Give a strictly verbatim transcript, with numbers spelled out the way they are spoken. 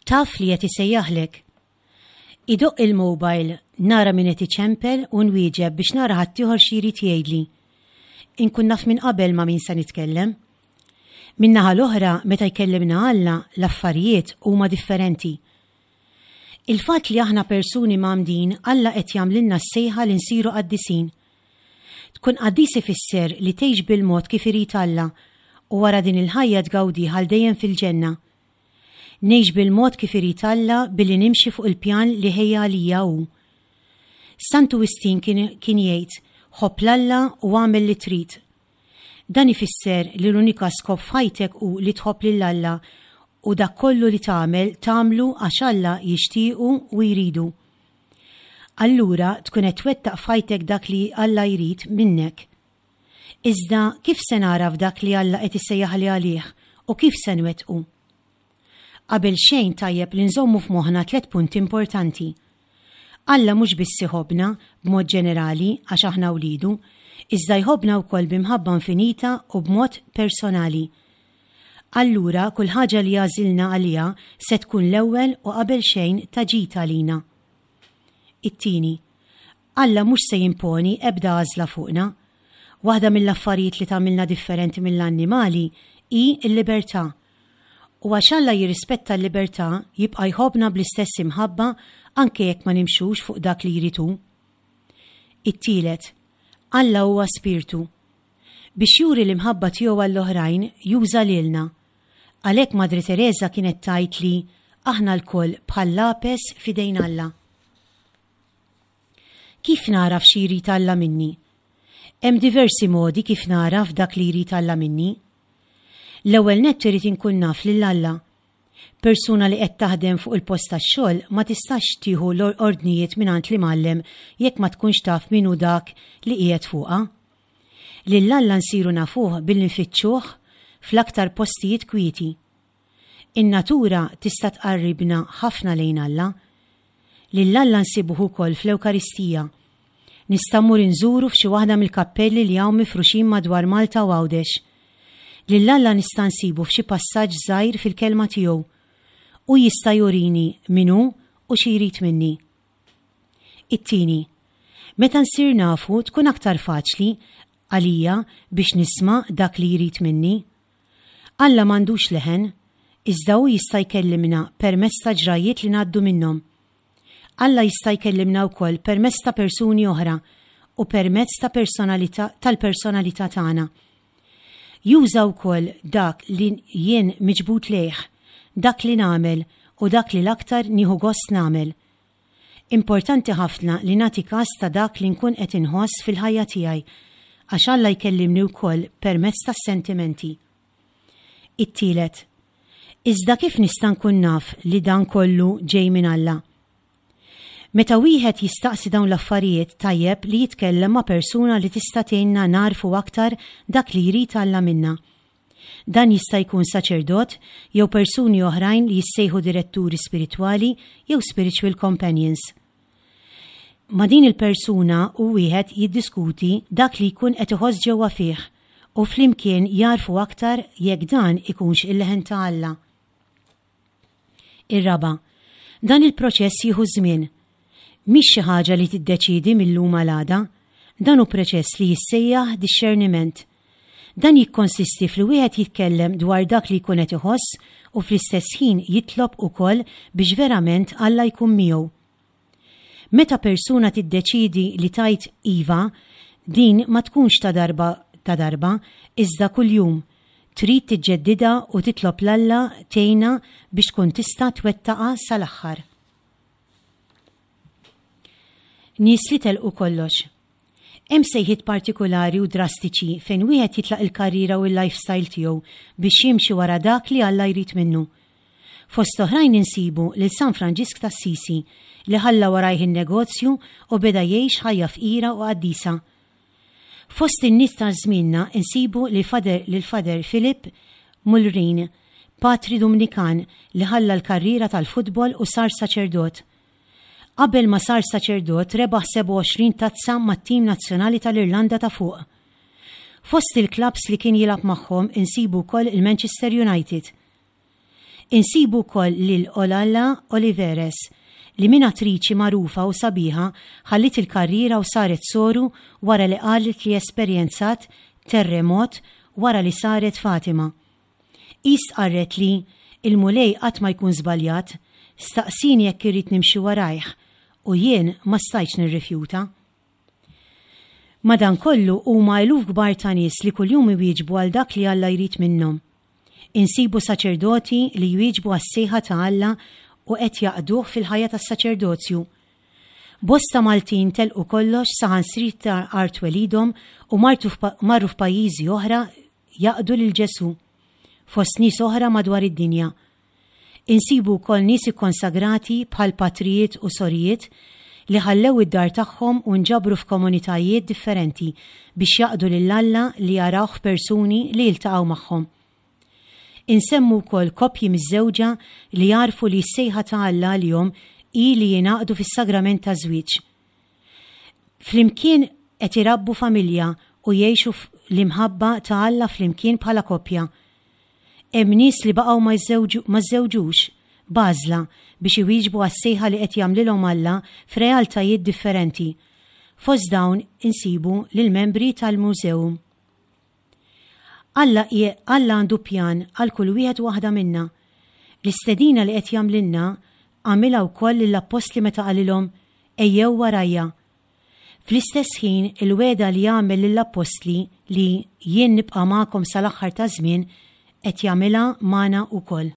taf li qed isejjaħlek. Idoq il-mobile, nara min qed iċempel u nwieġeb biex nara ħaddieħor xi jrid jgħidli. Inkun naf minn qabel ma' min se nitkellem. Min-naħa l-oħra meta jkellimna Alla l-affarijiet huma differenti. Il-fatt li aħna persuni m'għamdin Alla qed jagħmlilna s-sejħa li nsiru qaddisin. Tkun qaddis ifisser li tgħix bil-mod kif irid Alla u wara din il-ħajja tgawdi għal dejjem fil-ġenna. Ngħix bil-mod kif irid Alla billi nimxi fuq il-pjan li ħejja għalija hu. Sant Augustin kien, kien jgħid ħobb l-Alla u għamel li trid. Dan ifisser li l-unika skop f'ħajtek hu li tħobb lil Alla u dak kollu li tagħmel tagħmlu għax Alla jixtiequ u jridu. Allura tkun qed twettaq f'ħajtek dak li Alla jrid minnek. Iżda kif se nara f'dak li Alla qed issejjaħli għalih u kif se nwettqu? Qabel xejn tajjeb li nżommu f'moħħna tliet punti importanti. Alla mhux biss iħobbna b'mod ġenerali għax aħna wlidu, iżda jħobbna wkoll b'imħabba infinita u b'mod personali. Allura kull ħaġa li għażilna għaliha se tkun l-ewwel u qabel xejn taġita għalina. It-tieni, Alla mhux se jimponi ebda għażla fuqna. Waħda mill-affarijiet li tagħmilna differenti mill-annimali hi l-libertà. U għax Alla jirrispetta l-libertà jibqa' jħobbna bl-istess imħabba anke jekk ma nimxux fuq dak li jridu. It-tielet, Alla huwa spiritu. Biex juri l-imħabba tiegħu għall-oħrajn juża lilna. Għalhekk Madri Teresa kienet tgħid li aħna lkoll bħal lapes f'idejn Alla. Kif naraf xi jrid Alla minni? Hemm diversi modi kif naraf dak li jrid Alla minni. L-ewwel nett irid inkun naf lil Alla. Persuna li qed taħdem fuq il-post tax-xogħol ma tistax tieħu l-ordnijiet mingħand li mgħallem jekk ma tkunx taf min hu dak li qiegħed fuqha. Lil Alla nsiru nafuh billi nfittxuh fl-aktar postijiet kwieti. In-natura tista' tqarribna ħafna lejn Alla. Lil Alla nsibuh ukoll fl-Ewkaristija. Nista' mmur inżuru f'xi waħda mill-kappelli li hawn mifruxin madwar Malta u Għawdex. Lil Alla nista' nsibu f'xi passaġġ żgħir fil-kelma tiegħu u jista' jurini min hu u xi jrid minni. It-tieni, meta nsir nafu tkun aktar faċli għalija biex nisma' dak li jrid minni. Alla m'għandux leħen, iżda hu jista' jkellimna permezz ta' ġrajiet li ngħaddu minnhom. Alla jista' jkellimna wkoll permezz ta' persuni oħra u permezz ta' personalità tal-personalità tagħna. Juża wkoll dak li jien miġbut lejh, dak li nagħmel u dak li l-aktar nieħu gost nagħmel. Importanti ħafna li nagħti każ ta' dak li nkun qed inħoss fil-ħajja tiegħi għax Alla jkellimni wkoll permezz tas-sentimenti. It-tielet, iżda kif nista' nkun naf li dan kollu ġej minn Alla? Meta wieħed jistaqsi dawn l-affarijiet tajjeb li jitkellem ma' persuna li tista' tgħinna narfu aktar dak li jrid Alla minna. Dan jista' jkun saċerdot jew persuni oħrajn li jissejħu diretturi spiritwali jew spiritual companions. Ma' din il-persuna u wieħed jiddiskuti dak li jkun qed iħoss ġewwa fih u flimkien jarfu aktar jekk dan ikunx il-leħen ta' Alla. Ir-raba', dan il-proċess jieħu żmien. Mhix xi ħaġa li tiddeċiedi mill-lum għal għada, dan hu proċess li jissejjaħ discerniment. Dan jikkonsisti fli wieħed jitkellem dwar dak li jkun qed iħoss u fl-istess ħin jitlob ukoll biex verament Alla jkun miegħu. Meta persuna tiddeċidi li tajt iva, din ma tkunx ta' darba ta' darba, iżda kuljum. Trid tiġġeddidha u titlob l-Alla tgħinha biex tkun tista' twettaqa' sal-aħħar. Nies li telqu kollox. Hemm sejħiet partikolari u drastiċi fejn wieħed jitlaq il-karriera u l-lifestyle tiegħu biex jimxi wara dak li Alla jrid minnu. Fost oħrajn insibu lil San Franġisk tas-Sisi li ħalla warajh in-negozju u beda jgħix ħajja fqira u qaddisa. Fost in-nies ta' żmienna insibu lil fader lil fader Philip Mulrin, patri Dominikan li ħalla l-karriera tal-futbol u sar saċerdot. Qabel ma sar saċerdot rebaħ seba' u għoxrin tazza mat-tim nazzjonali tal-Irlanda ta' fuq. Fost il-klabs li kien jilab magħhom insibu wkoll il-Manchester United. Insibu wkoll lil Olalla Oliveres li min attriċi magħrufa u sabiħa ħallit il-karriera u saret soru wara li qalet li esperjenzat terremot wara li saret Fatima. Qis qarret li il-mulej qatt ma jkun żbaljat, staqsini jekk irrid nimxi warajh u jien ma stajtx nirrifjuta. Madankollu huma eluf kbar ta' nies li kuljum iwieġbu għal dak li Alla jrid minnhom. Insibu saċerdoti li jwieġbu għas-sejħa ta' Alla u qed jaqduh fil-ħajja tas-saċerdozju. Bosta Maltin telqu kollox saħansrit ta' art welidhom u marru f'pajjiżi oħra jaqdu lil Ġesu fost nies oħra madwar id-dinja. Insibu wkoll nies ikkonsagrati bħal patrijiet u sorijiet li ħallew id-dar tagħhom u nġabru f'komunitajiet differenti biex jaqdu lil Alla li jarawh f'persuni li jiltaqgħu magħhom. Insemmu wkoll koppji miż-żewġa li jarfu li s-sejħa ta' Alla għalihom hi li jingħaqdu fis-sagrament ta' żwieġ. Flimkien qed irabbu familja u jgħixu l-imħabba ta' Alla flimkien bħala koppja. Hemm nies li baqgħu ma żżewġux bażla biex iwieġbu għas-sejħa li qed jagħmlilhom Alla f'realtajiet differenti. Fost dawn insibu lill-membri tal-mużew. Alla għandu pjan għal kull wieħed waħda minna. L-istedina li qed jagħmlilna għamilha wkoll lill-apostli meta qalilhom ejjew warajja. Fl-istess ħin il-weda li jagħmel lill-apostli li jien nibqa' magħkom sal-aħħar ta' żmien qed jagħmilha magħna wkoll.